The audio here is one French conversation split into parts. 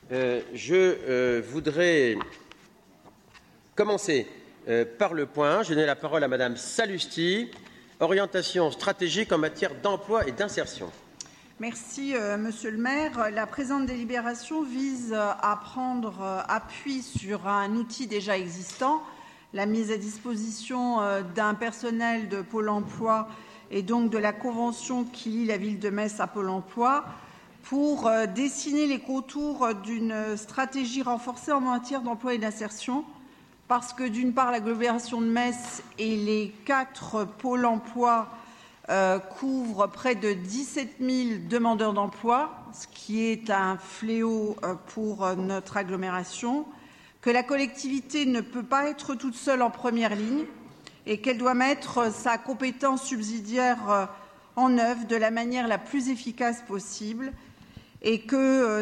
Je voudrais commencer par le point 1. Je donne la parole à Madame Sallusti, orientation stratégique en matière d'emploi et d'insertion. Merci, Monsieur le maire. La présente délibération vise à prendre appui sur un outil déjà existant, la mise à disposition d'un personnel de Pôle emploi et donc de la convention qui lie la ville de Metz à Pôle emploi pour dessiner les contours d'une stratégie renforcée en matière d'emploi et d'insertion. Parce que d'une part, l'agglomération de Metz et les 4 pôles emploi couvrent près de 17 000 demandeurs d'emploi, ce qui est un fléau pour notre agglomération, que la collectivité ne peut pas être toute seule en première ligne et qu'elle doit mettre sa compétence subsidiaire en œuvre de la manière la plus efficace possible, et que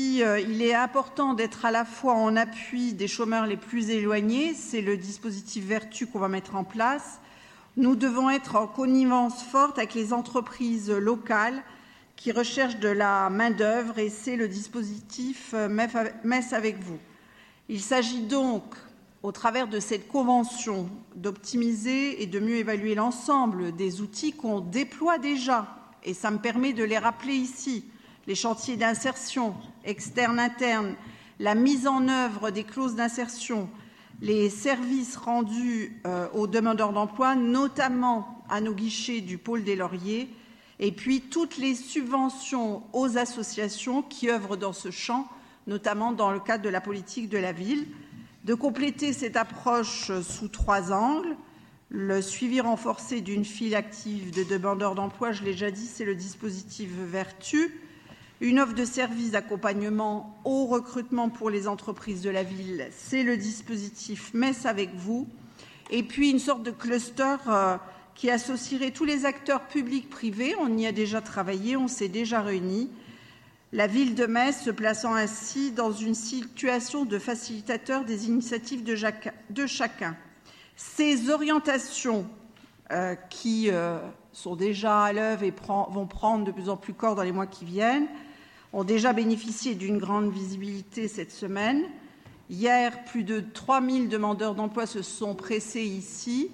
il est important d'être à la fois en appui des chômeurs les plus éloignés, c'est le dispositif Vertu qu'on va mettre en place, nous devons être en connivence forte avec les entreprises locales qui recherchent de la main-d'œuvre, et c'est le dispositif Metz avec vous. Il s'agit donc, au travers de cette convention, d'optimiser et de mieux évaluer l'ensemble des outils qu'on déploie déjà, et ça me permet de les rappeler ici. Les chantiers d'insertion externe, interne, la mise en œuvre des clauses d'insertion, les services rendus aux demandeurs d'emploi, notamment à nos guichets du pôle des Lauriers, et puis toutes les subventions aux associations qui œuvrent dans ce champ, notamment dans le cadre de la politique de la ville, de compléter cette approche sous 3 angles. Le suivi renforcé d'une file active de demandeurs d'emploi, je l'ai déjà dit, c'est le dispositif Vertu. Une offre de services d'accompagnement au recrutement pour les entreprises de la ville, c'est le dispositif Metz avec vous. Et puis une sorte de cluster qui associerait tous les acteurs publics privés. On y a déjà travaillé, on s'est déjà réunis. La ville de Metz se plaçant ainsi dans une situation de facilitateur des initiatives de chacun. Ces orientations qui sont déjà à l'œuvre et vont prendre de plus en plus corps dans les mois qui viennent, ont déjà bénéficié d'une grande visibilité cette semaine. Hier, plus de 3000 demandeurs d'emploi se sont pressés ici,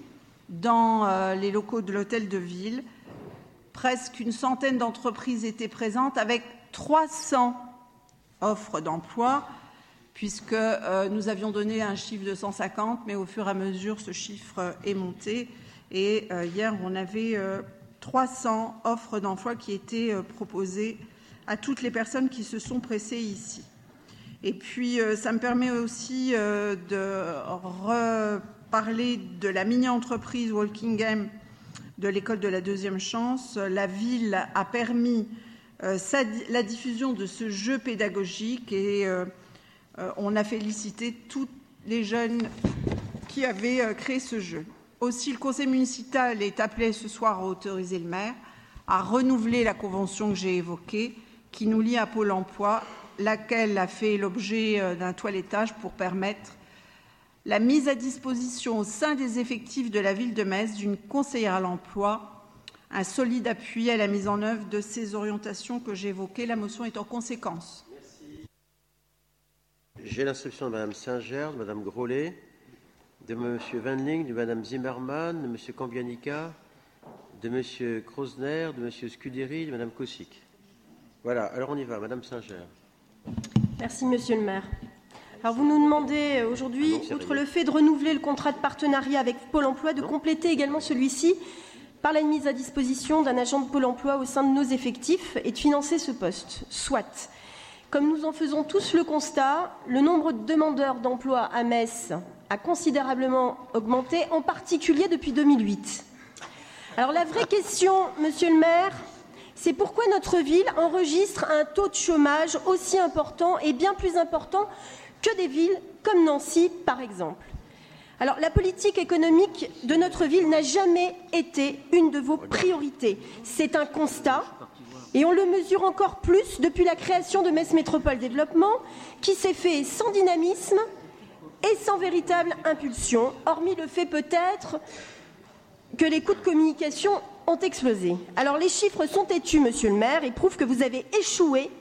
dans les locaux de l'hôtel de ville. Presque une centaine d'entreprises étaient présentes avec 300 offres d'emploi, puisque nous avions donné un chiffre de 150, mais au fur et à mesure, ce chiffre est monté. Et hier, on avait 300 offres d'emploi qui étaient proposées à toutes les personnes qui se sont pressées ici. Et puis, ça me permet aussi de reparler de la mini-entreprise Walkingham de l'école de la deuxième chance. La ville a permis la diffusion de ce jeu pédagogique et on a félicité tous les jeunes qui avaient créé ce jeu. Aussi, le conseil municipal est appelé ce soir à autoriser le maire à renouveler la convention que j'ai évoquée, qui nous lie à Pôle emploi, laquelle a fait l'objet d'un toilettage pour permettre la mise à disposition au sein des effectifs de la ville de Metz d'une conseillère à l'emploi, un solide appui à la mise en œuvre de ces orientations que j'ai évoquées. La motion est en conséquence. Merci. J'ai l'instruction de Mme Singer, de Mme Grollet, de M. Wendling, de Mme Zimmermann, de M. Kambianica, de M. Krosner, de M. Scuderi, de Mme Kosic. Voilà, alors on y va. Mme Singer. Merci, Monsieur le maire. Alors vous nous demandez aujourd'hui, outre le fait de renouveler le contrat de partenariat avec Pôle emploi, de compléter également celui-ci par la mise à disposition d'un agent de Pôle emploi au sein de nos effectifs et de financer ce poste. Soit. Comme nous en faisons tous le constat, le nombre de demandeurs d'emploi à Metz a considérablement augmenté, en particulier depuis 2008. Alors la vraie question, Monsieur le maire, c'est pourquoi notre ville enregistre un taux de chômage aussi important et bien plus important que des villes comme Nancy, par exemple. Alors, la politique économique de notre ville n'a jamais été une de vos priorités. C'est un constat, et on le mesure encore plus depuis la création de Metz Métropole Développement, qui s'est fait sans dynamisme et sans véritable impulsion, hormis le fait peut-être que les coûts de communication ont explosé. Alors, les chiffres sont têtus, Monsieur le maire, et prouvent que vous avez échoué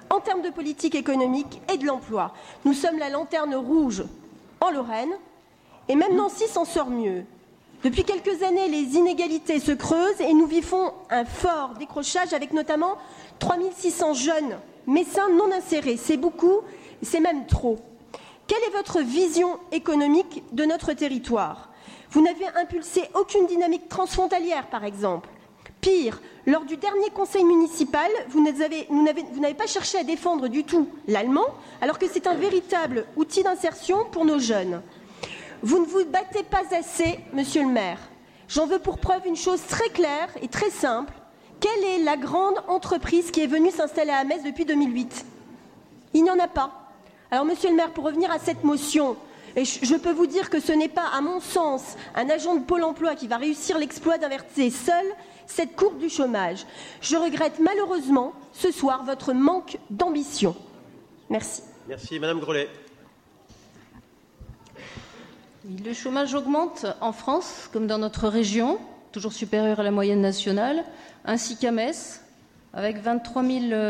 en termes de politique économique et de l'emploi. Nous sommes la lanterne rouge en Lorraine, et même Nancy s'en sort mieux. Depuis quelques années, les inégalités se creusent et nous vivons un fort décrochage avec notamment 3600 jeunes messins non insérés. C'est beaucoup, c'est même trop. Quelle est votre vision économique de notre territoire? Vous n'avez impulsé aucune dynamique transfrontalière, par exemple. Pire, lors du dernier conseil municipal, vous n'avez pas cherché à défendre du tout l'allemand, alors que c'est un véritable outil d'insertion pour nos jeunes. Vous ne vous battez pas assez, monsieur le maire. J'en veux pour preuve une chose très claire et très simple. Quelle est la grande entreprise qui est venue s'installer à Metz depuis 2008? Il n'y en a pas. Alors, monsieur le maire, pour revenir à cette motion, et je peux vous dire que ce n'est pas, à mon sens, un agent de Pôle emploi qui va réussir l'exploit d'inverser seul cette courbe du chômage. Je regrette malheureusement, ce soir, votre manque d'ambition. Merci. Merci. Madame Grellet. Le chômage augmente en France, comme dans notre région, toujours supérieur à la moyenne nationale, ainsi qu'à Metz, avec 23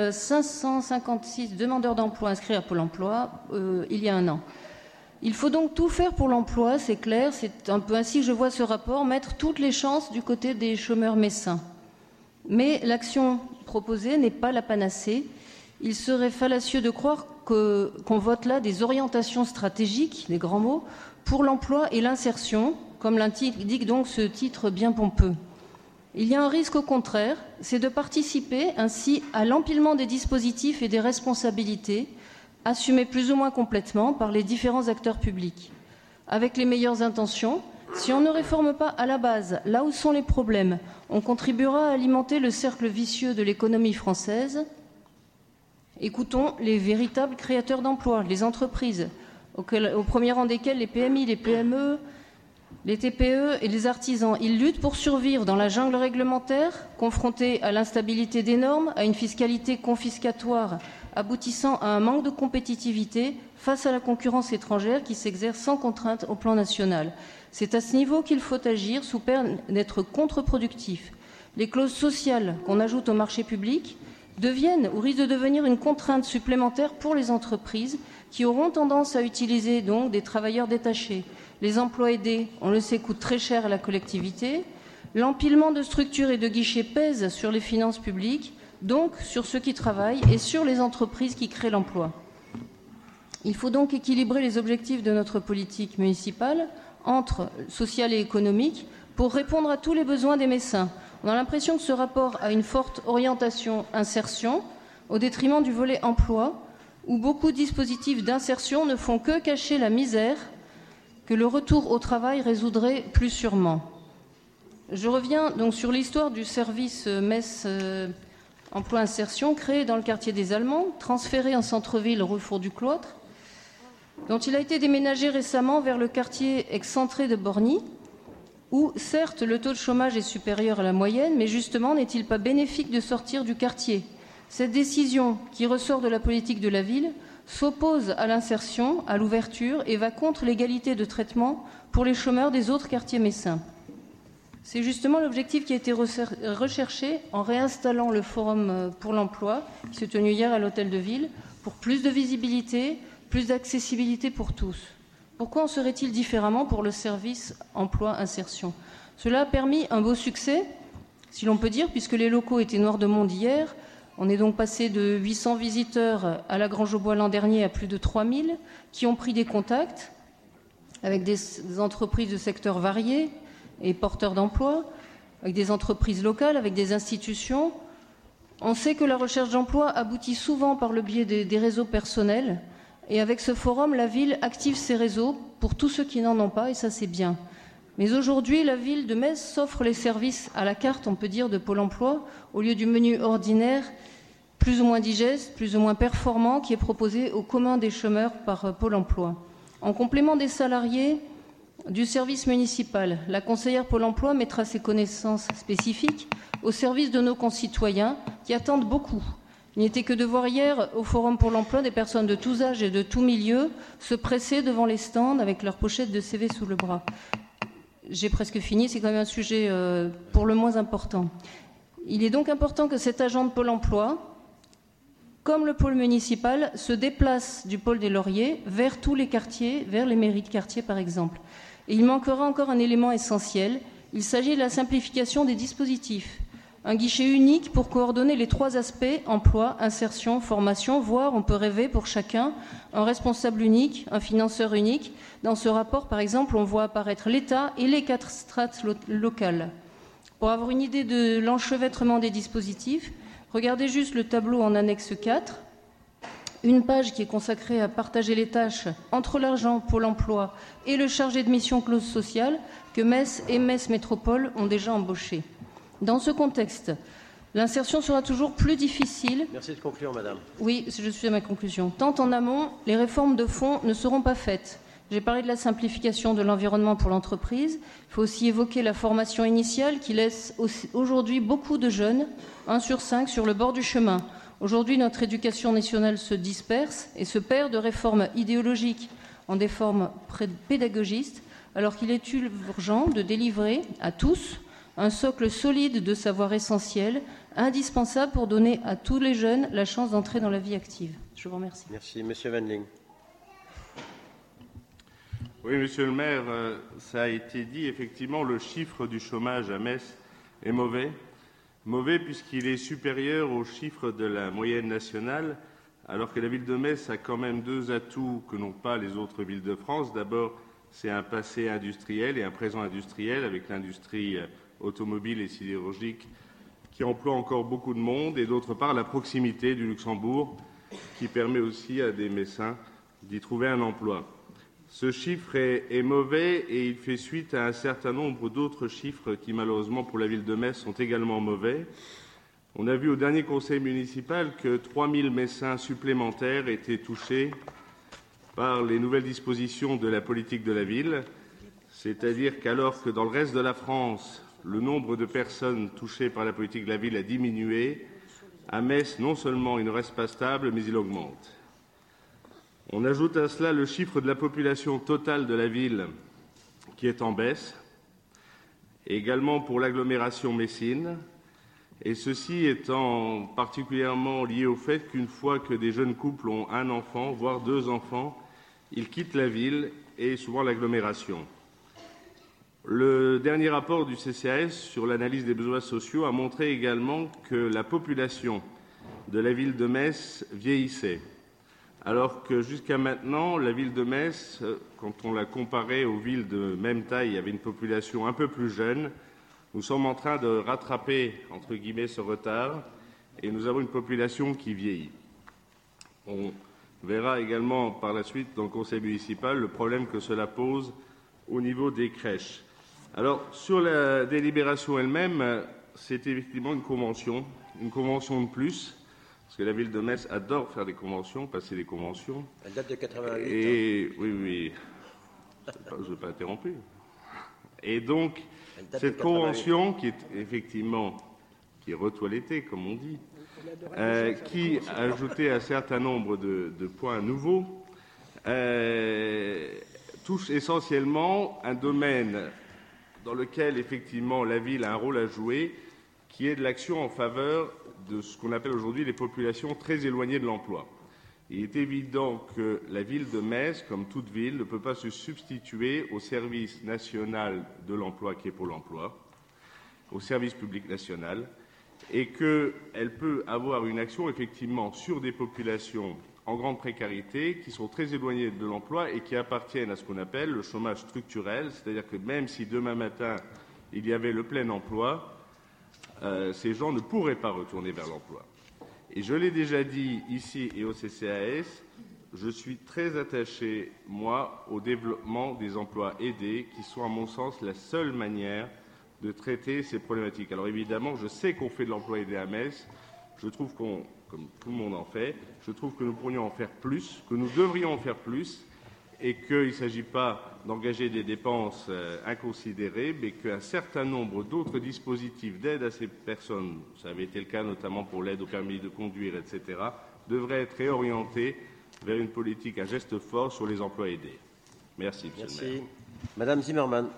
556 demandeurs d'emploi inscrits à Pôle emploi il y a un an. Il faut donc tout faire pour l'emploi, c'est clair, c'est un peu ainsi que je vois ce rapport, mettre toutes les chances du côté des chômeurs messins. Mais l'action proposée n'est pas la panacée. Il serait fallacieux de croire qu'on vote là des orientations stratégiques, des grands mots, pour l'emploi et l'insertion, comme l'indique donc ce titre bien pompeux. Il y a un risque au contraire, c'est de participer ainsi à l'empilement des dispositifs et des responsabilités, assumées plus ou moins complètement par les différents acteurs publics. Avec les meilleures intentions, si on ne réforme pas à la base, là où sont les problèmes, on contribuera à alimenter le cercle vicieux de l'économie française. Écoutons les véritables créateurs d'emplois, les entreprises, au premier rang desquels les PMI, les PME, les TPE et les artisans. Ils luttent pour survivre dans la jungle réglementaire, confrontés à l'instabilité des normes, à une fiscalité confiscatoire aboutissant à un manque de compétitivité face à la concurrence étrangère qui s'exerce sans contrainte au plan national. C'est à ce niveau qu'il faut agir sous peine d'être contre-productif. Les clauses sociales qu'on ajoute au marché public deviennent ou risquent de devenir une contrainte supplémentaire pour les entreprises qui auront tendance à utiliser donc des travailleurs détachés. Les emplois aidés, on le sait, coûtent très cher à la collectivité. L'empilement de structures et de guichets pèse sur les finances publiques, donc sur ceux qui travaillent et sur les entreprises qui créent l'emploi. Il faut donc équilibrer les objectifs de notre politique municipale entre sociale et économique pour répondre à tous les besoins des messins. On a l'impression que ce rapport a une forte orientation insertion au détriment du volet emploi, où beaucoup de dispositifs d'insertion ne font que cacher la misère que le retour au travail résoudrait plus sûrement. Je reviens donc sur l'histoire du service Metz Emploi Insertion créé dans le quartier des Allemands, transféré en centre-ville rue Four-du-Cloître, dont il a été déménagé récemment vers le quartier excentré de Borny, où certes le taux de chômage est supérieur à la moyenne, mais justement n'est-il pas bénéfique de sortir du quartier? Cette décision, qui ressort de la politique de la ville, s'oppose à l'insertion, à l'ouverture et va contre l'égalité de traitement pour les chômeurs des autres quartiers messins. C'est justement l'objectif qui a été recherché en réinstallant le Forum pour l'emploi, qui s'est tenu hier à l'Hôtel de Ville, pour plus de visibilité, plus d'accessibilité pour tous. Pourquoi en serait-il différemment pour le service emploi-insertion? Cela a permis un beau succès, si l'on peut dire, puisque les locaux étaient noirs de monde hier. On est donc passé de 800 visiteurs à la Grange-aux-Bois l'an dernier à plus de 3000 qui ont pris des contacts avec des entreprises de secteurs variés et porteurs d'emploi, avec des entreprises locales, avec des institutions. On sait que la recherche d'emploi aboutit souvent par le biais des réseaux personnels. Et avec ce forum, la ville active ses réseaux pour tous ceux qui n'en ont pas, et ça c'est bien. Mais aujourd'hui, la ville de Metz s'offre les services à la carte, on peut dire, de Pôle emploi, au lieu du menu ordinaire, plus ou moins digeste, plus ou moins performant, qui est proposé au commun des chômeurs par Pôle emploi. En complément des salariés du service municipal, la conseillère Pôle emploi mettra ses connaissances spécifiques au service de nos concitoyens qui attendent beaucoup. Il n'était que de voir hier au Forum pour l'emploi des personnes de tous âges et de tous milieux se presser devant les stands avec leurs pochettes de CV sous le bras. J'ai presque fini, c'est quand même un sujet pour le moins important. Il est donc important que cet agent de Pôle emploi, comme le pôle municipal, se déplace du pôle des Lauriers vers tous les quartiers, vers les mairies de quartier par exemple. Et il manquera encore un élément essentiel, il s'agit de la simplification des dispositifs. Un guichet unique pour coordonner les 3 aspects, emploi, insertion, formation, voire, on peut rêver pour chacun, un responsable unique, un financeur unique. Dans ce rapport, par exemple, on voit apparaître l'État et les 4 strates locales. Pour avoir une idée de l'enchevêtrement des dispositifs, regardez juste le tableau en annexe 4, une page qui est consacrée à partager les tâches entre l'agent Pôle emploi et le chargé de mission clause sociale que Metz et Metz Métropole ont déjà embauché. Dans ce contexte, l'insertion sera toujours plus difficile. Merci de conclure, madame. Oui, je suis à ma conclusion. Tant en amont, les réformes de fond ne seront pas faites. J'ai parlé de la simplification de l'environnement pour l'entreprise. Il faut aussi évoquer la formation initiale qui laisse aujourd'hui beaucoup de jeunes, 1 sur 5, sur le bord du chemin. Aujourd'hui, notre éducation nationale se disperse et se perd de réformes idéologiques en des formes pédagogistes, alors qu'il est urgent de délivrer à tous un socle solide de savoir essentiel, indispensable pour donner à tous les jeunes la chance d'entrer dans la vie active. Je vous remercie. Merci. Monsieur Wendling. Oui, monsieur le maire, ça a été dit, effectivement, le chiffre du chômage à Metz est mauvais. Mauvais puisqu'il est supérieur au chiffre de la moyenne nationale, alors que la ville de Metz a quand même 2 atouts que n'ont pas les autres villes de France. D'abord, c'est un passé industriel et un présent industriel avec l'industrie automobile et sidérurgique qui emploie encore beaucoup de monde, et d'autre part la proximité du Luxembourg qui permet aussi à des Messins d'y trouver un emploi. Ce chiffre est mauvais et il fait suite à un certain nombre d'autres chiffres qui malheureusement pour la ville de Metz sont également mauvais. On a vu au dernier conseil municipal que 3000 Messins supplémentaires étaient touchés par les nouvelles dispositions de la politique de la ville, c'est-à-dire qu'alors que dans le reste de la France, le nombre de personnes touchées par la politique de la ville a diminué, à Metz, non seulement il ne reste pas stable, mais il augmente. On ajoute à cela le chiffre de la population totale de la ville qui est en baisse, également pour l'agglomération messine, et ceci étant particulièrement lié au fait qu'une fois que des jeunes couples ont un enfant, voire 2 enfants, ils quittent la ville et souvent l'agglomération. Le dernier rapport du CCAS sur l'analyse des besoins sociaux a montré également que la population de la ville de Metz vieillissait, alors que jusqu'à maintenant, la ville de Metz, quand on l'a comparée aux villes de même taille, avait une population un peu plus jeune. Nous sommes en train de rattraper, entre guillemets, ce retard, et nous avons une population qui vieillit. On verra également par la suite dans le conseil municipal le problème que cela pose au niveau des crèches. Alors, sur la délibération elle-même, c'est effectivement une convention de plus, parce que la ville de Metz adore faire des conventions, passer des conventions. Elle date de 88. Et oui, je ne veux pas interrompre. Et donc, cette convention qui est effectivement qui est retoilettée, comme on dit, qui a ajouté un certain nombre de points nouveaux, touche essentiellement un domaine dans lequel, effectivement, la ville a un rôle à jouer, qui est de l'action en faveur de ce qu'on appelle aujourd'hui les populations très éloignées de l'emploi. Il est évident que la ville de Metz, comme toute ville, ne peut pas se substituer au service national de l'emploi qui est Pôle emploi, au service public national, et qu'elle peut avoir une action, effectivement, sur des populations en grande précarité, qui sont très éloignées de l'emploi et qui appartiennent à ce qu'on appelle le chômage structurel, c'est-à-dire que même si demain matin il y avait le plein emploi, ces gens ne pourraient pas retourner vers l'emploi. Et je l'ai déjà dit ici et au CCAS, je suis très attaché, moi, au développement des emplois aidés, qui sont, à mon sens, la seule manière de traiter ces problématiques. Alors évidemment, je sais qu'on fait de l'emploi aidé à Metz, je trouve comme tout le monde en fait, je trouve que nous pourrions en faire plus, que nous devrions en faire plus, et qu'il ne s'agit pas d'engager des dépenses inconsidérées, mais qu'un certain nombre d'autres dispositifs d'aide à ces personnes, ça avait été le cas notamment pour l'aide au permis de conduire, etc., devraient être réorientés vers une politique à geste fort sur les emplois aidés. Merci, Monsieur le maire. Madame Zimmermann.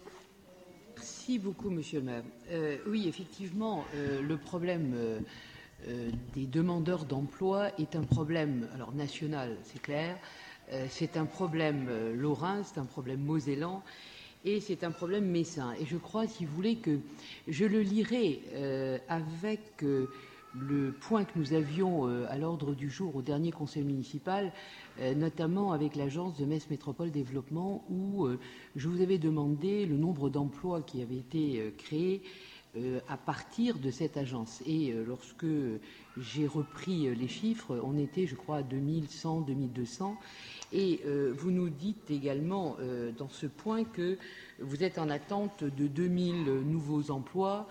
Merci beaucoup, Monsieur le maire. Oui, effectivement, le problème des demandeurs d'emploi est un problème, alors national, c'est clair, c'est un problème lorrain, c'est un problème mosellan, et c'est un problème messin. Et je crois, si vous voulez, que je le lirai avec le point que nous avions à l'ordre du jour au dernier conseil municipal, notamment avec l'agence de Metz Métropole Développement, où je vous avais demandé le nombre d'emplois qui avaient été créés à partir de cette agence. Et lorsque j'ai repris les chiffres, on était, je crois, à 2100, 2200. Et vous nous dites également dans ce point que vous êtes en attente de 2000 nouveaux emplois,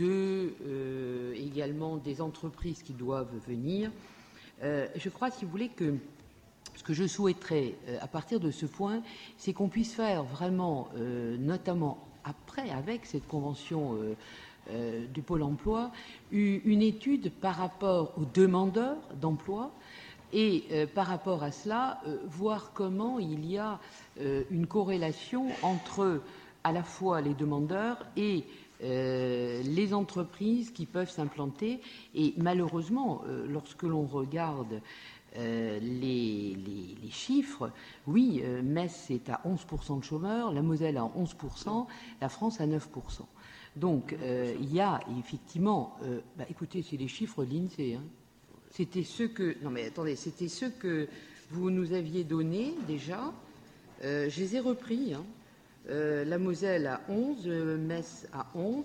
également des entreprises qui doivent venir. Je crois, si vous voulez, que ce que je souhaiterais à partir de ce point, c'est qu'on puisse faire vraiment, notamment après, avec cette convention du Pôle emploi, une étude par rapport aux demandeurs d'emploi et par rapport à cela, voir comment il y a une corrélation entre à la fois les demandeurs et les entreprises qui peuvent s'implanter. Et malheureusement, lorsque l'on regarde les chiffres, oui, Metz est à 11% de chômeurs, la Moselle à 11%, la France à 9%. Donc, il y a effectivement... écoutez, c'est les chiffres de l'INSEE. Hein. C'était ceux que... Non, mais attendez, c'était ceux que vous nous aviez donnés déjà. Je les ai repris. Hein. La Moselle à 11, Metz à 11.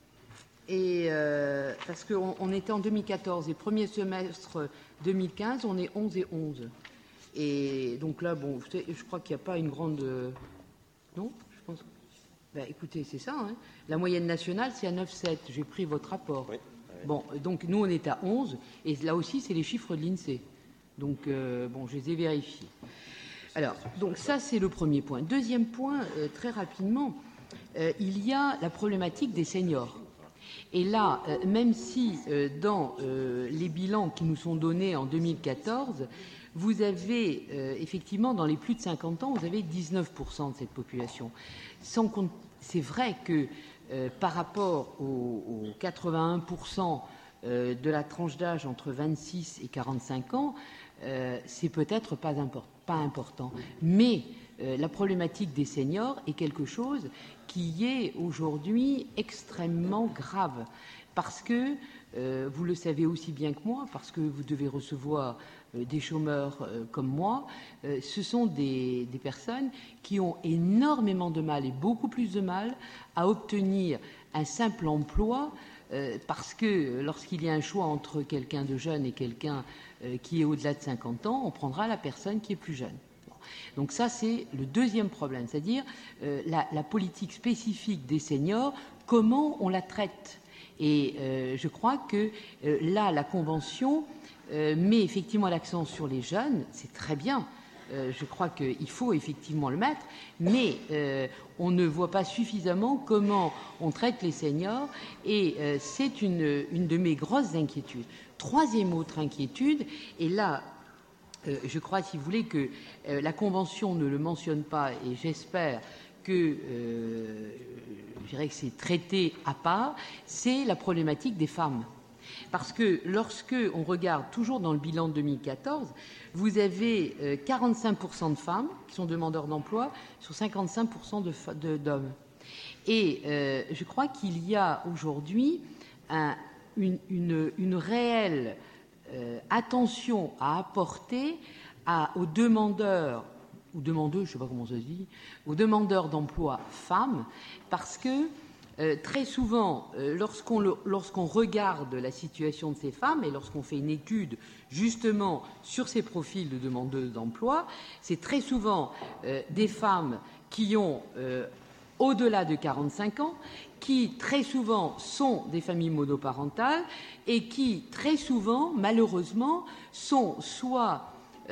Et parce qu'on était en 2014 et premier semestre 2015, on est 11 et 11. Et donc là, bon, je crois qu'il n'y a pas une grande... Non, je pense... écoutez, c'est ça. Hein. La moyenne nationale, c'est à 9,7. J'ai pris votre rapport. Oui. Bon, donc nous, on est à 11. Et là aussi, c'est les chiffres de l'INSEE. Donc, je les ai vérifiés. Alors, donc ça, c'est le premier point. Deuxième point, très rapidement, il y a la problématique des seniors. Et là, même si dans les bilans qui nous sont donnés en 2014, vous avez effectivement, dans les plus de 50 ans, vous avez 19% de cette population. Sans compte, c'est vrai que par rapport aux 81% de la tranche d'âge entre 26 et 45 ans, c'est peut-être pas important. Mais la problématique des seniors est quelque chose qui est aujourd'hui extrêmement grave. Parce que, vous le savez aussi bien que moi, parce que vous devez recevoir des chômeurs comme moi, ce sont des personnes qui ont énormément de mal, et beaucoup plus de mal, à obtenir un simple emploi, parce que lorsqu'il y a un choix entre quelqu'un de jeune et quelqu'un qui est au-delà de 50 ans, on prendra la personne qui est plus jeune. Donc ça, c'est le deuxième problème, c'est-à-dire la politique spécifique des seniors, comment on la traite. Et je crois que là, la Convention met effectivement l'accent sur les jeunes, c'est très bien. Je crois qu'il faut effectivement le mettre, mais on ne voit pas suffisamment comment on traite les seniors, et c'est une de mes grosses inquiétudes. Troisième autre inquiétude, et là, je crois, si vous voulez, que la Convention ne le mentionne pas, et j'espère que je dirais que c'est traité à part, c'est la problématique des femmes. Parce que lorsque on regarde toujours dans le bilan de 2014, vous avez 45% de femmes qui sont demandeurs d'emploi sur 55% d'hommes. Et je crois qu'il y a aujourd'hui une réelle attention à apporter aux demandeurs ou demandeuses, je ne sais pas comment ça se dit, aux demandeurs d'emploi femmes, parce que très souvent, lorsqu'on regarde la situation de ces femmes et lorsqu'on fait une étude justement sur ces profils de demandeuses d'emploi, c'est très souvent des femmes qui ont au-delà de 45 ans, qui très souvent sont des familles monoparentales et qui très souvent, malheureusement, sont soit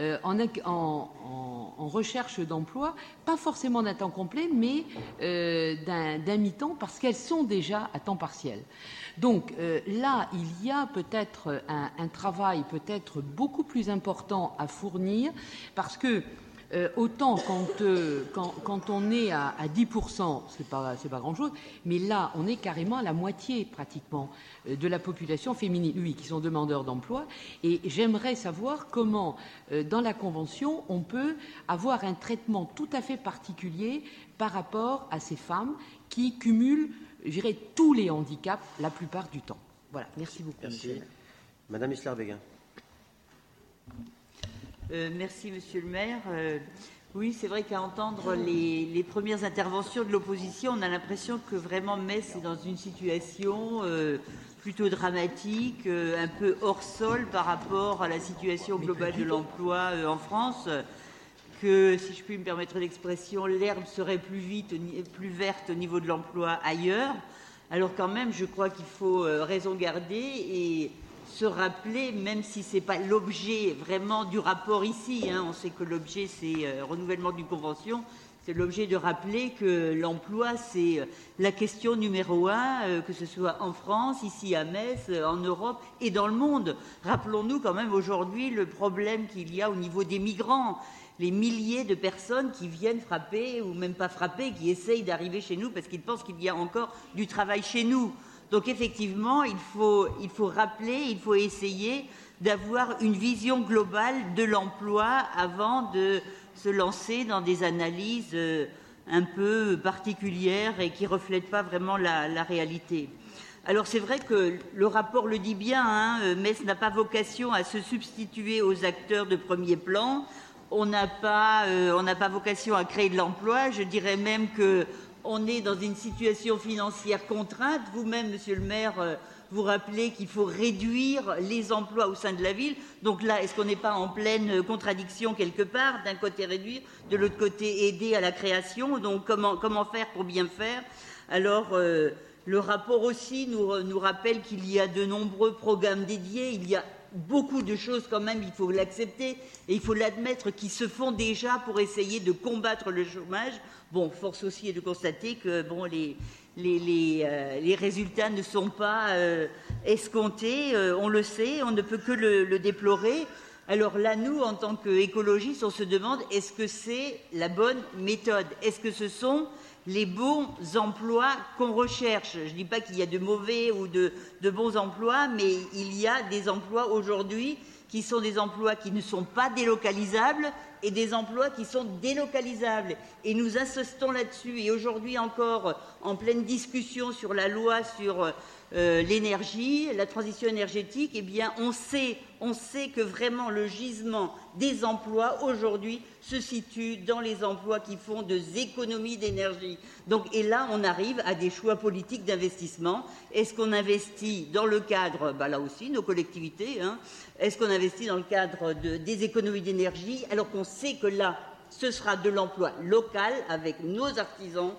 en recherche d'emploi, pas forcément d'un temps complet, mais d'un mi-temps, parce qu'elles sont déjà à temps partiel. Donc là, il y a peut-être un travail peut-être beaucoup plus important à fournir, parce que Autant quand on est à 10%, c'est pas grand-chose, mais là, on est carrément à la moitié, pratiquement, de la population féminine, oui, qui sont demandeurs d'emploi. Et j'aimerais savoir comment, dans la Convention, on peut avoir un traitement tout à fait particulier par rapport à ces femmes qui cumulent, je dirais, tous les handicaps la plupart du temps. Voilà, merci beaucoup. Merci. Madame Isler-Béguin. Merci, Monsieur le maire. Oui, c'est vrai qu'à entendre les premières interventions de l'opposition, on a l'impression que vraiment Metz est dans une situation plutôt dramatique, un peu hors sol par rapport à la situation globale de l'emploi en France, que, si je puis me permettre l'expression, l'herbe serait plus verte au niveau de l'emploi ailleurs. Alors quand même, je crois qu'il faut raison garder et se rappeler, même si ce n'est pas l'objet vraiment du rapport ici, on sait que l'objet c'est renouvellement d'une convention, c'est l'objet de rappeler que l'emploi c'est la question numéro 1, que ce soit en France, ici à Metz, en Europe et dans le monde. Rappelons-nous quand même aujourd'hui le problème qu'il y a au niveau des migrants, les milliers de personnes qui viennent frapper ou même pas frapper, qui essayent d'arriver chez nous parce qu'ils pensent qu'il y a encore du travail chez nous. Donc effectivement, il faut rappeler, il faut essayer d'avoir une vision globale de l'emploi avant de se lancer dans des analyses un peu particulières et qui ne reflètent pas vraiment la réalité. Alors c'est vrai que le rapport le dit bien, Metz n'a pas vocation à se substituer aux acteurs de premier plan. On n'a pas vocation à créer de l'emploi. Je dirais même que on est dans une situation financière contrainte. Vous-même, Monsieur le maire, vous rappelez qu'il faut réduire les emplois au sein de la ville. Donc là, est-ce qu'on n'est pas en pleine contradiction quelque part? D'un côté réduire, de l'autre côté aider à la création. Donc comment faire pour bien faire? Alors, le rapport aussi nous rappelle qu'il y a de nombreux programmes dédiés. Il y a beaucoup de choses quand même, il faut l'accepter et il faut l'admettre, qui se font déjà pour essayer de combattre le chômage. Bon, force aussi est de constater que bon, les résultats ne sont pas escomptés, on le sait, on ne peut que le déplorer. Alors là, nous, en tant qu'écologistes, on se demande, est-ce que c'est la bonne méthode? Est-ce que ce sont les bons emplois qu'on recherche? Je ne dis pas qu'il y a de mauvais ou de bons emplois, mais il y a des emplois aujourd'hui qui sont des emplois qui ne sont pas délocalisables et des emplois qui sont délocalisables. Et nous insistons là-dessus. Et aujourd'hui encore, en pleine discussion sur la loi sur l'énergie, la transition énergétique, eh bien, on sait que vraiment le gisement des emplois aujourd'hui se situe dans les emplois qui font des économies d'énergie. Donc, et là, on arrive à des choix politiques d'investissement. Est-ce qu'on investit dans le cadre, là aussi, nos collectivités, est-ce qu'on investit dans le cadre des économies d'énergie, alors qu'on sait que là, ce sera de l'emploi local avec nos artisans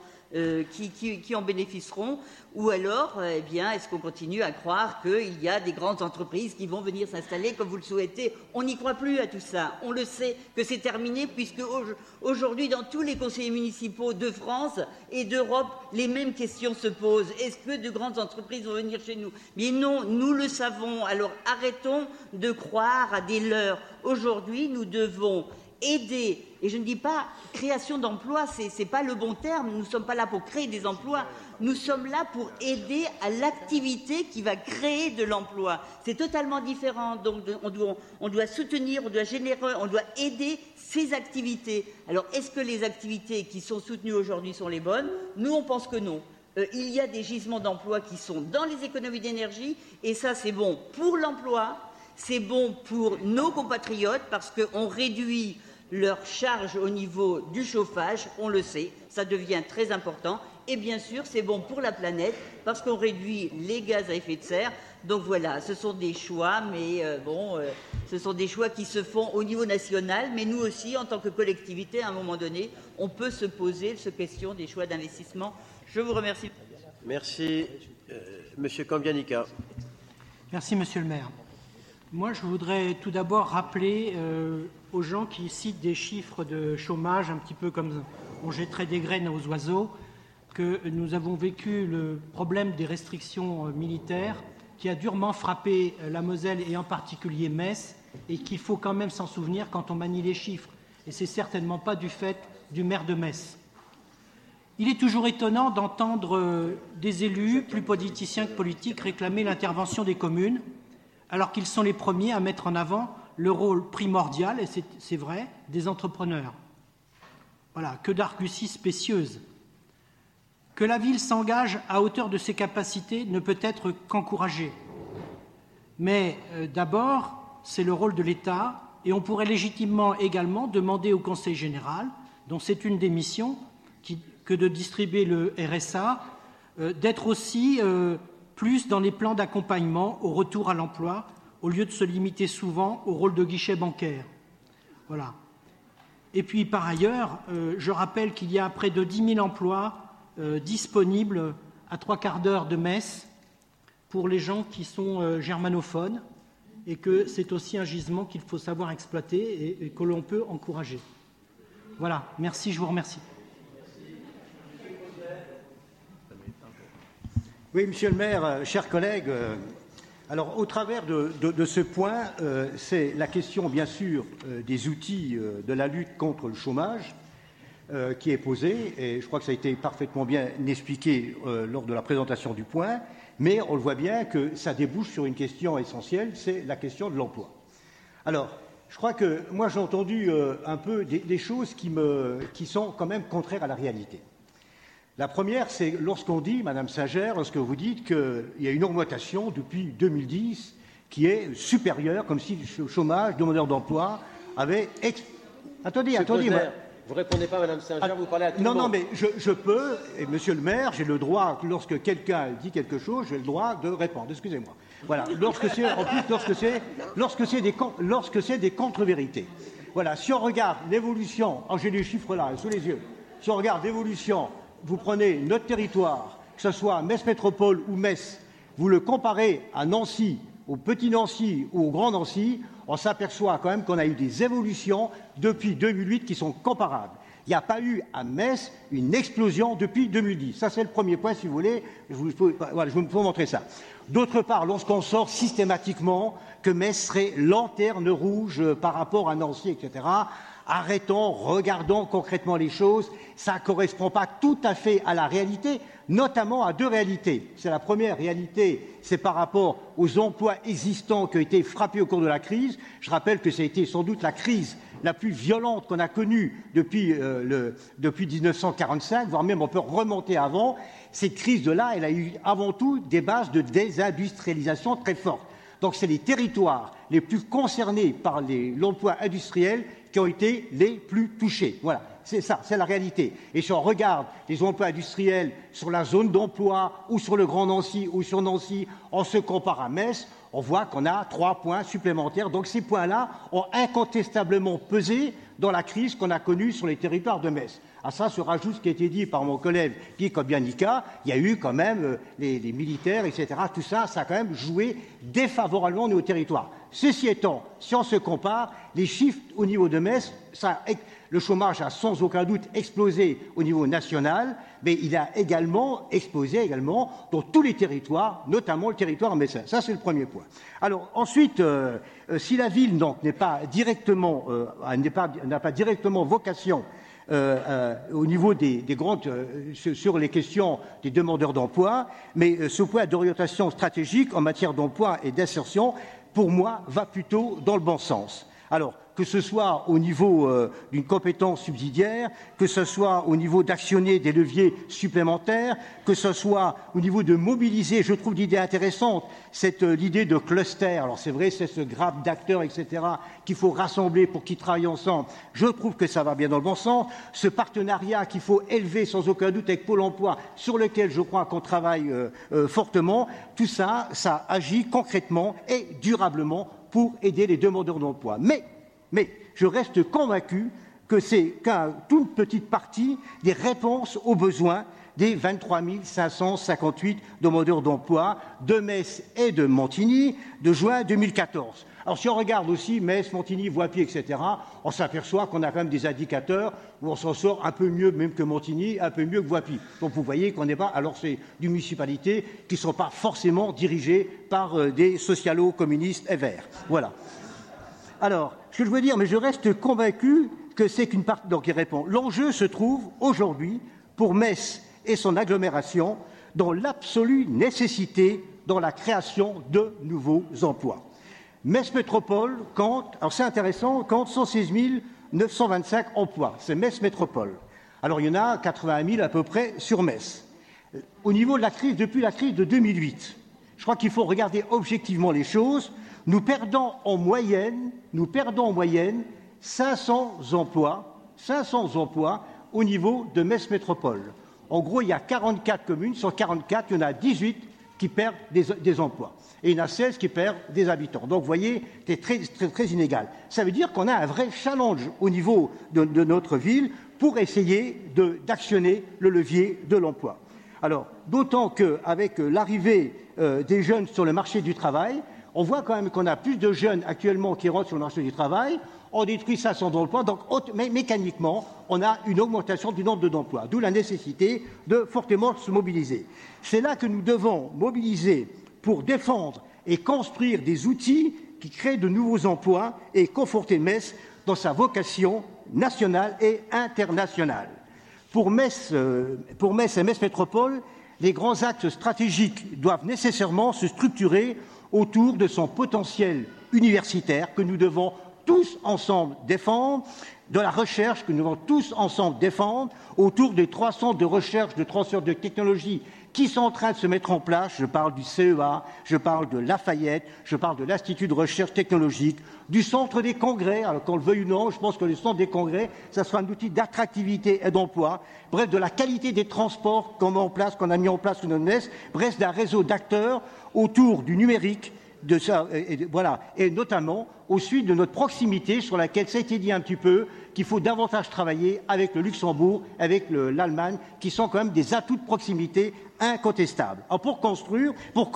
qui en bénéficieront, ou alors, eh bien, est-ce qu'on continue à croire qu'il y a des grandes entreprises qui vont venir s'installer comme vous le souhaitez? On n'y croit plus à tout ça. On le sait que c'est terminé, puisque aujourd'hui, dans tous les conseillers municipaux de France et d'Europe, les mêmes questions se posent. Est-ce que de grandes entreprises vont venir chez nous? Mais non, nous le savons. Alors arrêtons de croire à des leurres. Aujourd'hui, nous devons aider, et je ne dis pas création d'emplois, c'est pas le bon terme, nous ne sommes pas là pour créer des emplois, nous sommes là pour aider à l'activité qui va créer de l'emploi. C'est totalement différent, donc on doit soutenir, on doit générer, on doit aider ces activités. Alors est-ce que les activités qui sont soutenues aujourd'hui sont les bonnes? Nous on pense que non. Il y a des gisements d'emplois qui sont dans les économies d'énergie, et ça c'est bon pour l'emploi, c'est bon pour nos compatriotes parce qu'on réduit leur charge au niveau du chauffage, on le sait, ça devient très important. Et bien sûr, c'est bon pour la planète parce qu'on réduit les gaz à effet de serre. Donc voilà, ce sont des choix, mais ce sont des choix qui se font au niveau national. Mais nous aussi, en tant que collectivité, à un moment donné, on peut se poser cette question des choix d'investissement. Je vous remercie. Merci. Monsieur Kambianika. Merci, Monsieur le maire. Moi, je voudrais tout d'abord rappeler aux gens qui citent des chiffres de chômage, un petit peu comme on jetterait des graines aux oiseaux, que nous avons vécu le problème des restrictions militaires qui a durement frappé la Moselle et en particulier Metz, et qu'il faut quand même s'en souvenir quand on manie les chiffres. Et ce n'est certainement pas du fait du maire de Metz. Il est toujours étonnant d'entendre des élus, plus politiciens que politiques, réclamer l'intervention des communes, alors qu'ils sont les premiers à mettre en avant le rôle primordial, et c'est vrai, des entrepreneurs. Voilà, que d'arguties spécieuses. Que la ville s'engage à hauteur de ses capacités ne peut être qu'encouragé. Mais d'abord, c'est le rôle de l'État, et on pourrait légitimement également demander au Conseil général, dont c'est une des missions, que de distribuer le RSA, d'être aussi plus dans les plans d'accompagnement au retour à l'emploi, au lieu de se limiter souvent au rôle de guichet bancaire. Voilà. Et puis, par ailleurs, je rappelle qu'il y a près de 10 000 emplois disponibles à 3/4 d'heure de Metz pour les gens qui sont germanophones, et que c'est aussi un gisement qu'il faut savoir exploiter et que l'on peut encourager. Voilà. Merci, je vous remercie. Oui, Monsieur le maire, chers collègues, alors au travers de ce point, c'est la question bien sûr des outils de la lutte contre le chômage qui est posée, et je crois que ça a été parfaitement bien expliqué lors de la présentation du point, mais on le voit bien que ça débouche sur une question essentielle, c'est la question de l'emploi. Alors, je crois que moi j'ai entendu un peu des choses qui sont quand même contraires à la réalité. La première, c'est lorsqu'on dit, Madame Singer, lorsque vous dites qu'il y a une augmentation depuis 2010 qui est supérieure, comme si le chômage, demandeur d'emploi, avait... Attendez, vous répondez pas, Madame Singer, vous parlez à tout le monde. Non, mais je peux, et Monsieur le maire, j'ai le droit, lorsque quelqu'un dit quelque chose, j'ai le droit de répondre. Excusez-moi. Voilà, lorsque c'est des contre-vérités. Voilà, si on regarde l'évolution, j'ai les chiffres là, sous les yeux, si on regarde l'évolution... Vous prenez notre territoire, que ce soit Metz Métropole ou Metz, vous le comparez à Nancy, au petit Nancy ou au grand Nancy, on s'aperçoit quand même qu'on a eu des évolutions depuis 2008 qui sont comparables. Il n'y a pas eu à Metz une explosion depuis 2010. Ça, c'est le premier point, si vous voulez. Je vais vous montrer ça. D'autre part, lorsqu'on sort systématiquement que Metz serait lanterne rouge par rapport à Nancy, etc., arrêtons, regardons concrètement les choses. Ça ne correspond pas tout à fait à la réalité, notamment à deux réalités. C'est la première réalité, c'est par rapport aux emplois existants qui ont été frappés au cours de la crise. Je rappelle que ça a été sans doute la crise la plus violente qu'on a connue depuis 1945, voire même on peut remonter avant. Cette crise-là, elle a eu avant tout des bases de désindustrialisation très fortes. Donc c'est les territoires les plus concernés par l'emploi industriel qui ont été les plus touchés. Voilà, c'est ça, c'est la réalité. Et si on regarde les emplois industriels sur la zone d'emploi ou sur le Grand Nancy ou sur Nancy, on se compare à Metz, on voit qu'on a 3 points supplémentaires. Donc ces points-là ont incontestablement pesé dans la crise qu'on a connue sur les territoires de Metz. À ça se rajoute ce qui a été dit par mon collègue Guy Kombianika, il y a eu quand même les militaires, etc. Tout ça, ça a quand même joué défavorablement nos territoires. Ceci étant, si on se compare, les chiffres au niveau de Metz, le chômage a sans aucun doute explosé au niveau national, mais il a également explosé dans tous les territoires, notamment le territoire messin. Ça, c'est le premier point. Alors ensuite, si la ville donc n'a pas directement vocation au niveau des grandes sur les questions des demandeurs d'emploi, mais ce point d'orientation stratégique en matière d'emploi et d'insertion, pour moi, va plutôt dans le bon sens. Alors, que ce soit au niveau d'une compétence subsidiaire, que ce soit au niveau d'actionner des leviers supplémentaires, que ce soit au niveau de mobiliser, je trouve l'idée intéressante, l'idée de cluster. Alors c'est vrai, c'est ce grappe d'acteurs, etc., qu'il faut rassembler pour qu'ils travaillent ensemble. Je trouve que ça va bien dans le bon sens. Ce partenariat qu'il faut élever sans aucun doute avec Pôle emploi, sur lequel je crois qu'on travaille fortement, tout ça, ça agit concrètement et durablement pour aider les demandeurs d'emploi. Mais je reste convaincu que c'est qu'une toute petite partie des réponses aux besoins des 23 558 demandeurs d'emploi de Metz et de Montigny de juin 2014. Alors si on regarde aussi Metz, Montigny, Voipy, etc., on s'aperçoit qu'on a quand même des indicateurs où on s'en sort un peu mieux même que Montigny, un peu mieux que Voipy. Donc vous voyez qu'on n'est pas... Alors c'est des municipalités qui ne sont pas forcément dirigées par des socialo-communistes et verts. Voilà. Alors, ce que je veux dire, mais je reste convaincu que c'est qu'une partie. Donc il répond, l'enjeu se trouve aujourd'hui pour Metz et son agglomération dans l'absolue nécessité dans la création de nouveaux emplois. Metz Métropole compte, alors c'est intéressant, compte 116 925 emplois. C'est Metz Métropole. Alors il y en a 80 000 à peu près sur Metz. Au niveau de la crise, depuis la crise de 2008, je crois qu'il faut regarder objectivement les choses. Nous perdons en moyenne 500 emplois au niveau de Metz Métropole. En gros, il y a 44 communes. Sur 44, il y en a 18 qui perdent des emplois. Et il y en a 16 qui perdent des habitants. Donc, vous voyez, c'est très inégal. Ça veut dire qu'on a un vrai challenge au niveau de notre ville pour essayer d'actionner le levier de l'emploi. Alors, d'autant qu'avec l'arrivée des jeunes sur le marché du travail, on voit quand même qu'on a plus de jeunes actuellement qui rentrent sur le marché du travail, on détruit 500 emplois, donc mécaniquement, on a une augmentation du nombre d'emplois, d'où la nécessité de fortement se mobiliser. C'est là que nous devons mobiliser pour défendre et construire des outils qui créent de nouveaux emplois et conforter Metz dans sa vocation nationale et internationale. Pour Metz et Metz Métropole, les grands axes stratégiques doivent nécessairement se structurer autour de son potentiel universitaire que nous devons tous ensemble défendre, de la recherche que nous devons tous ensemble défendre, autour des 3 centres de recherche de transfert de technologie qui sont en train de se mettre en place. Je parle du CEA, je parle de Lafayette, je parle de l'Institut de recherche technologique, du centre des congrès. Alors qu'on le veuille ou non, je pense que le centre des congrès, ça sera un outil d'attractivité et d'emploi. Bref, de la qualité des transports qu'on a mis en place sous notre Metz, bref, d'un réseau d'acteurs autour du numérique, de ça, et notamment au suite de notre proximité sur laquelle ça a été dit un petit peu qu'il faut davantage travailler avec le Luxembourg, avec l'Allemagne, qui sont quand même des atouts de proximité incontestables. Alors pour conclure,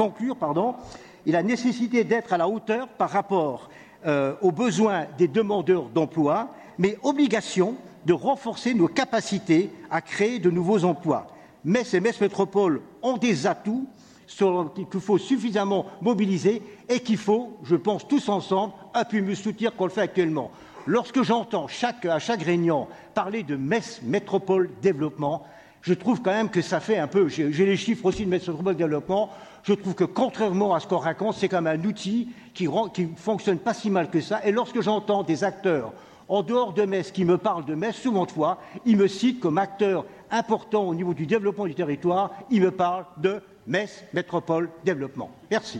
il a nécessité d'être à la hauteur par rapport aux besoins des demandeurs d'emploi, mais obligation de renforcer nos capacités à créer de nouveaux emplois. Metz et Metz Métropole ont des atouts qu'il faut suffisamment mobiliser et qu'il faut, je pense, tous ensemble, appuyer, me soutenir qu'on le fait actuellement. Lorsque j'entends à chaque réunion parler de Metz Métropole Développement, je trouve quand même que ça fait un peu, j'ai les chiffres aussi de Metz Métropole Développement, je trouve que contrairement à ce qu'on raconte, c'est quand même un outil qui fonctionne pas si mal que ça. Et lorsque j'entends des acteurs en dehors de Metz qui me parlent de Metz, souvent de fois, ils me citent comme acteur important au niveau du développement du territoire, ils me parlent de Metz Métropole Développement. Merci.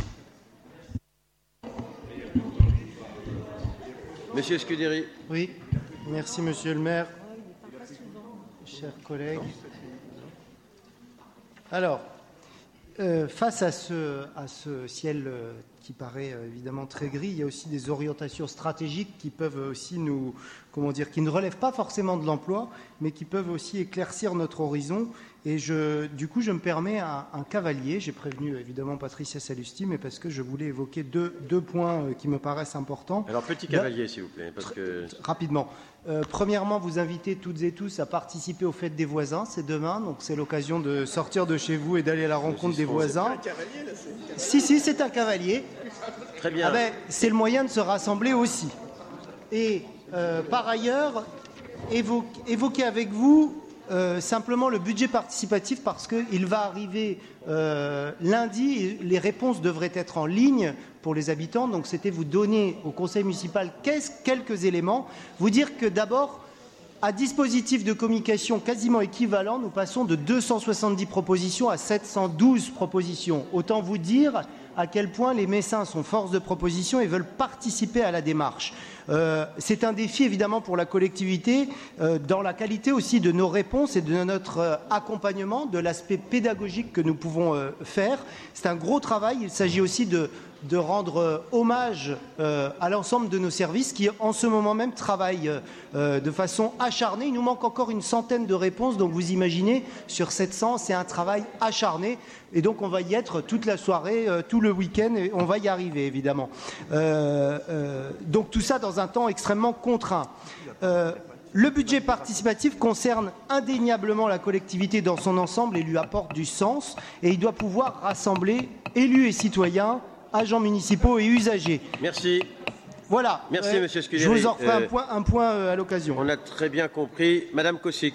Monsieur Scuderi. Oui, merci Monsieur le maire. Chers collègues. Alors, face à ce ciel qui paraît évidemment très gris, il y a aussi des orientations stratégiques qui peuvent aussi qui ne relèvent pas forcément de l'emploi, mais qui peuvent aussi éclaircir notre horizon. Et du coup, je me permets un cavalier. J'ai prévenu évidemment Patricia Salusti, mais parce que je voulais évoquer deux points qui me paraissent importants. Alors, petit cavalier, s'il vous plaît. Rapidement. Premièrement, vous invitez toutes et tous à participer aux fêtes des voisins. C'est demain, donc c'est l'occasion de sortir de chez vous et d'aller à la rencontre des voisins. C'est un cavalier, là, Si, c'est un cavalier. Très bien. C'est le moyen de se rassembler aussi. Et par ailleurs, évoquer avec vous simplement le budget participatif parce qu'il va arriver lundi et les réponses devraient être en ligne pour les habitants. Donc c'était vous donner au conseil municipal quelques éléments. Vous dire que d'abord, à dispositif de communication quasiment équivalent, nous passons de 270 propositions à 712 propositions. Autant vous dire à quel point les Messins sont force de proposition et veulent participer à la démarche. C'est un défi évidemment pour la collectivité dans la qualité aussi de nos réponses et de notre accompagnement, de l'aspect pédagogique que nous pouvons faire. C'est un gros travail. Il s'agit aussi de rendre hommage à l'ensemble de nos services qui, en ce moment même, travaillent de façon acharnée. Il nous manque encore une centaine de réponses, donc vous imaginez, sur 700, c'est un travail acharné. Et donc, on va y être toute la soirée, tout le week-end, et on va y arriver, évidemment. Donc, tout ça dans un temps extrêmement contraint. Le budget participatif concerne indéniablement la collectivité dans son ensemble et lui apporte du sens. Et il doit pouvoir rassembler élus et citoyens, agents municipaux et usagers. Merci. Voilà. Merci, Monsieur Scuderi. Je vous en ferai un point à l'occasion. On a très bien compris. Madame Kosic.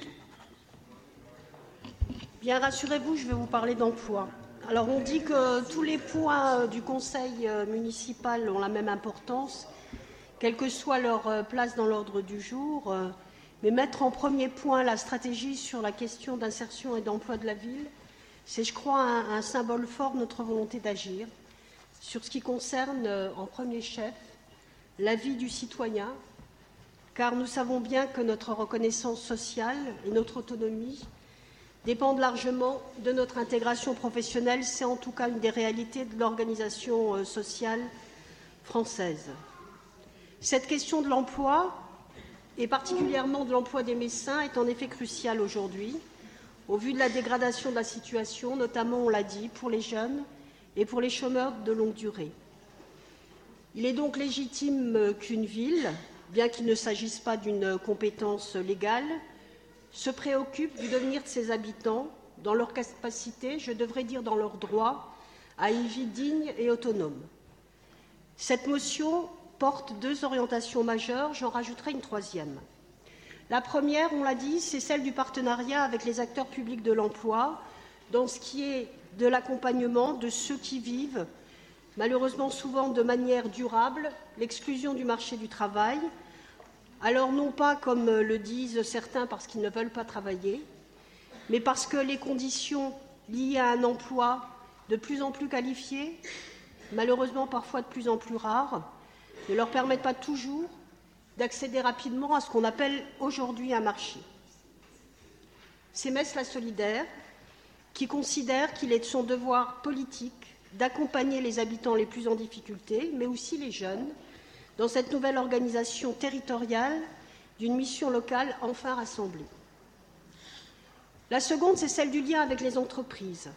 Bien, rassurez-vous, je vais vous parler d'emploi. Alors, on dit que tous les points du Conseil municipal ont la même importance, quelle que soit leur place dans l'ordre du jour. Mais mettre en premier point la stratégie sur la question d'insertion et d'emploi de la ville, c'est, je crois, un symbole fort de notre volonté d'agir sur ce qui concerne, en premier chef, la vie du citoyen, car nous savons bien que notre reconnaissance sociale et notre autonomie dépendent largement de notre intégration professionnelle. C'est en tout cas une des réalités de l'organisation sociale française. Cette question de l'emploi, et particulièrement de l'emploi des médecins, est en effet cruciale aujourd'hui, au vu de la dégradation de la situation, notamment, on l'a dit, pour les jeunes et pour les chômeurs de longue durée. Il est donc légitime qu'une ville, bien qu'il ne s'agisse pas d'une compétence légale, se préoccupe du devenir de ses habitants, dans leur capacité, je devrais dire dans leur droit, à une vie digne et autonome. Cette motion porte deux orientations majeures, j'en rajouterai une troisième. La première, on l'a dit, c'est celle du partenariat avec les acteurs publics de l'emploi, dans ce qui est de l'accompagnement de ceux qui vivent, malheureusement souvent de manière durable, l'exclusion du marché du travail. Alors non pas, comme le disent certains, parce qu'ils ne veulent pas travailler, mais parce que les conditions liées à un emploi de plus en plus qualifié, malheureusement parfois de plus en plus rares, ne leur permettent pas toujours d'accéder rapidement à ce qu'on appelle aujourd'hui un marché. C'est Metz la Solidaire qui considère qu'il est de son devoir politique d'accompagner les habitants les plus en difficulté, mais aussi les jeunes, dans cette nouvelle organisation territoriale d'une mission locale enfin rassemblée. La seconde, c'est celle du lien avec les entreprises.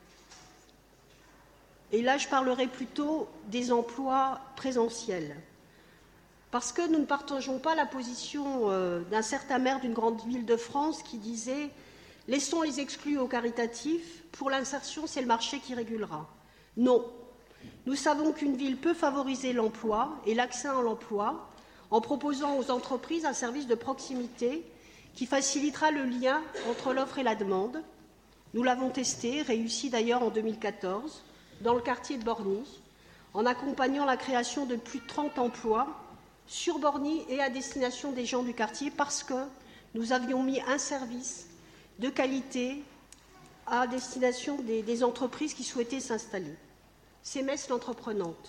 Et là, je parlerai plutôt des emplois présentiels. Parce que nous ne partageons pas la position d'un certain maire d'une grande ville de France qui disait « Laissons les exclus au caritatif, pour l'insertion, c'est le marché qui régulera ». Non. Nous savons qu'une ville peut favoriser l'emploi et l'accès à l'emploi en proposant aux entreprises un service de proximité qui facilitera le lien entre l'offre et la demande. Nous l'avons testé, réussi d'ailleurs en 2014, dans le quartier de Borny, en accompagnant la création de plus de 30 emplois sur Borny et à destination des gens du quartier parce que nous avions mis un service de qualité à destination des entreprises qui souhaitaient s'installer. C'est Metz l'entreprenante.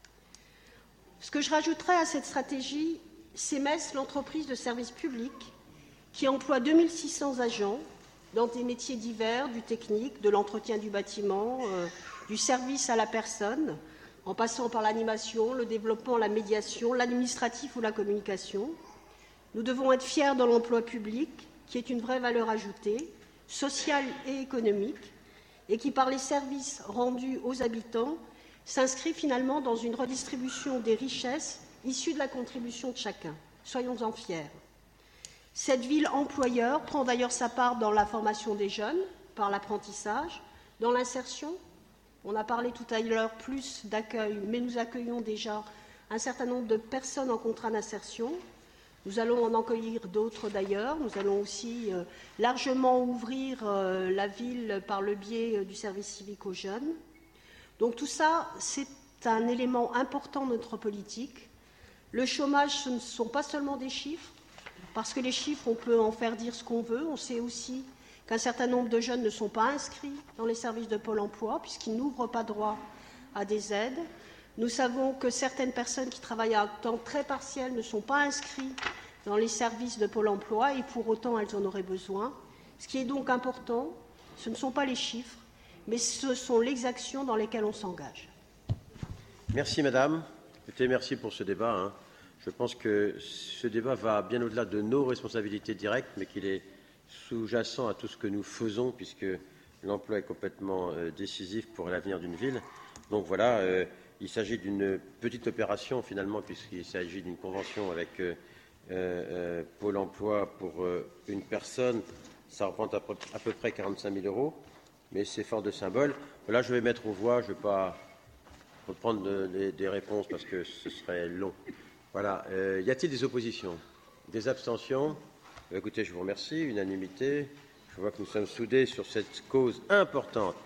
Ce que je rajouterais à cette stratégie, c'est Metz l'entreprise de service public qui emploie 2600 agents dans des métiers divers, du technique, de l'entretien du bâtiment, du service à la personne, en passant par l'animation, le développement, la médiation, l'administratif ou la communication. Nous devons être fiers de l'emploi public, qui est une vraie valeur ajoutée, sociale et économique, et qui, par les services rendus aux habitants, s'inscrit finalement dans une redistribution des richesses issues de la contribution de chacun. Soyons-en fiers. Cette ville employeur prend d'ailleurs sa part dans la formation des jeunes, par l'apprentissage, dans l'insertion. On a parlé tout à l'heure plus d'accueil, mais nous accueillons déjà un certain nombre de personnes en contrat d'insertion. Nous allons en accueillir d'autres d'ailleurs. Nous allons aussi largement ouvrir la ville par le biais du service civique aux jeunes. Donc tout ça, c'est un élément important de notre politique. Le chômage, ce ne sont pas seulement des chiffres, parce que les chiffres, on peut en faire dire ce qu'on veut. On sait aussi qu'un certain nombre de jeunes ne sont pas inscrits dans les services de Pôle emploi, puisqu'ils n'ouvrent pas droit à des aides. Nous savons que certaines personnes qui travaillent à temps très partiel ne sont pas inscrites dans les services de Pôle emploi et pour autant elles en auraient besoin. Ce qui est donc important, ce ne sont pas les chiffres, mais ce sont les actions dans lesquelles on s'engage. Merci Madame. Écoutez, merci pour ce débat. Je pense que ce débat va bien au-delà de nos responsabilités directes, mais qu'il est sous-jacent à tout ce que nous faisons, puisque l'emploi est complètement décisif pour l'avenir d'une ville. Donc voilà, il s'agit d'une petite opération finalement, puisqu'il s'agit d'une convention avec Pôle emploi pour une personne. Ça représente à peu près 45 000 €, mais c'est fort de symbole. Là, je vais mettre aux voix, je ne vais pas reprendre des réponses parce que ce serait long. Voilà. Y a-t-il des oppositions? Des abstentions? Écoutez, je vous remercie. Unanimité. Je vois que nous sommes soudés sur cette cause importante.